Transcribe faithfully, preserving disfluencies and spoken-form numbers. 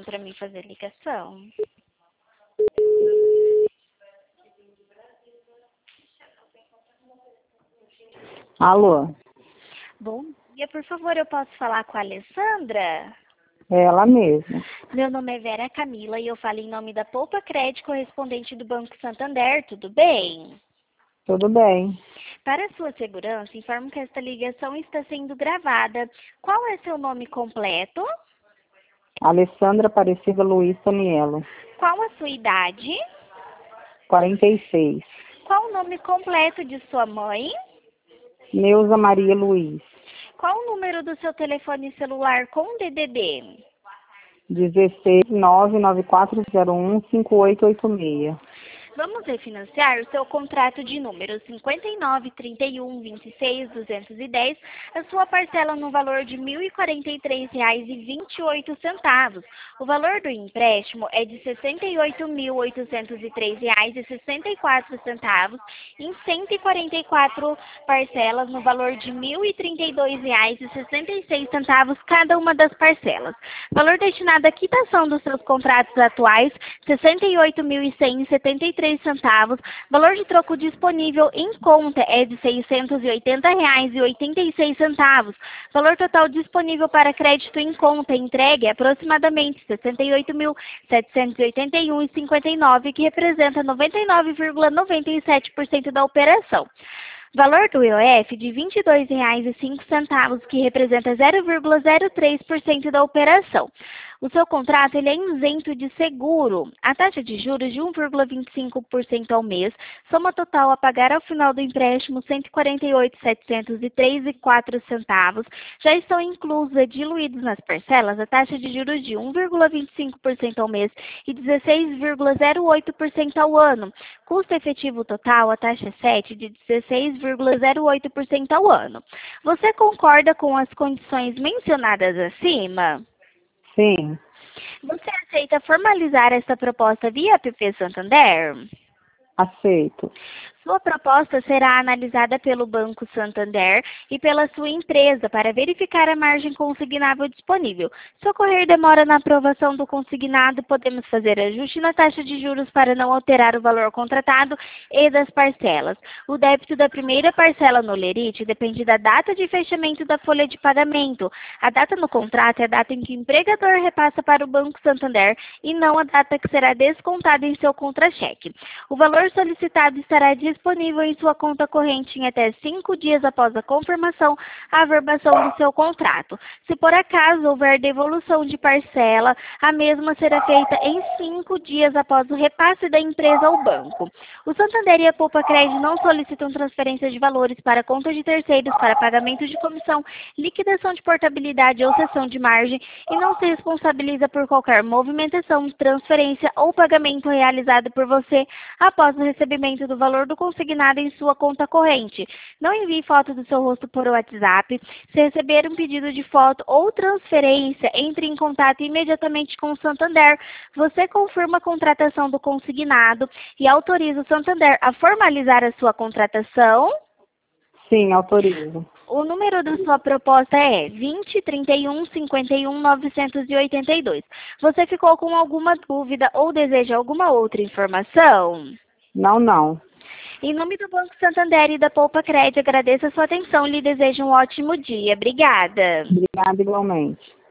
para mim fazer ligação? Alô? Bom dia, por favor, eu posso falar com a Alessandra? É ela mesma. Meu nome é Vera Camila e eu falo em nome da Poupa Crédito, correspondente do Banco Santander, tudo bem? Tudo bem. Para sua segurança, informo que esta ligação está sendo gravada. Qual é seu nome completo? Alessandra Aparecida Luiz Toniello. Qual a sua idade? quarenta e seis. Qual o nome completo de sua mãe? Neuza Maria Luiz. Qual o número do seu telefone celular com D D D? dezesseis nove nove quatro zero um cinco oito oito seis. Vamos refinanciar o seu contrato de número cinquenta e nove, trinta e um, vinte e seis, duzentos e dez, a sua parcela no valor de mil e quarenta e três reais e vinte e oito centavos. O valor do empréstimo é de sessenta e oito mil, oitocentos e três reais e sessenta e quatro centavos, em cento e quarenta e quatro parcelas no valor de mil e trinta e dois reais e sessenta e seis centavos cada uma das parcelas. Valor destinado à quitação dos seus contratos atuais, sessenta e oito mil e cem e setenta e três centavos. Valor de troco disponível em conta é de seiscentos e oitenta reais e oitenta e seis centavos. Valor total disponível para crédito em conta entregue é aproximadamente sessenta e oito mil, setecentos e oitenta e um reais e cinquenta e nove centavos, que representa noventa e nove vírgula noventa e sete por cento da operação. Valor do I O F de vinte e dois reais e cinco centavos, que representa zero vírgula zero três por cento da operação. O seu contrato ele é isento de seguro. A taxa de juros de um vírgula vinte e cinco por cento ao mês, soma total a pagar ao final do empréstimo cento e quarenta e oito mil, setecentos e três reais e quatro centavos. Já estão inclusos e diluídos nas parcelas a taxa de juros de um vírgula vinte e cinco por cento ao mês e dezesseis vírgula zero oito por cento ao ano. Custo efetivo total, a taxa sete de dezesseis vírgula zero oito por cento ao ano. Você concorda com as condições mencionadas acima? Sim. Você aceita formalizar esta proposta via App Santander? Aceito. Sua proposta será analisada pelo Banco Santander e pela sua empresa para verificar a margem consignável disponível. Se ocorrer demora na aprovação do consignado, podemos fazer ajuste na taxa de juros para não alterar o valor contratado e das parcelas. O débito da primeira parcela no lerite depende da data de fechamento da folha de pagamento. A data no contrato é a data em que o empregador repassa para o Banco Santander e não a data que será descontada em seu contra-cheque. O valor solicitado estará disponível disponível em sua conta corrente em até cinco dias após a confirmação, a averbação do seu contrato. Se por acaso houver devolução de parcela, a mesma será feita em cinco dias após o repasse da empresa ao banco. O Santander e a Poupa Crédito não solicitam transferência de valores para conta de terceiros para pagamento de comissão, liquidação de portabilidade ou cessão de margem e não se responsabiliza por qualquer movimentação, transferência ou pagamento realizado por você após o recebimento do valor do consignado em sua conta corrente. Não envie foto do seu rosto por WhatsApp. Se receber um pedido de foto ou transferência, entre em contato imediatamente com o Santander. Você confirma a contratação do consignado e autoriza o Santander a formalizar a sua contratação? Sim, autorizo. O número da sua proposta é vinte, trinta e um, cinquenta e um, novecentos e oitenta e dois. Você ficou com alguma dúvida ou deseja alguma outra informação? Não, não. Em nome do Banco Santander e da Poupa Crédito, agradeço a sua atenção e lhe desejo um ótimo dia. Obrigada. Obrigada igualmente.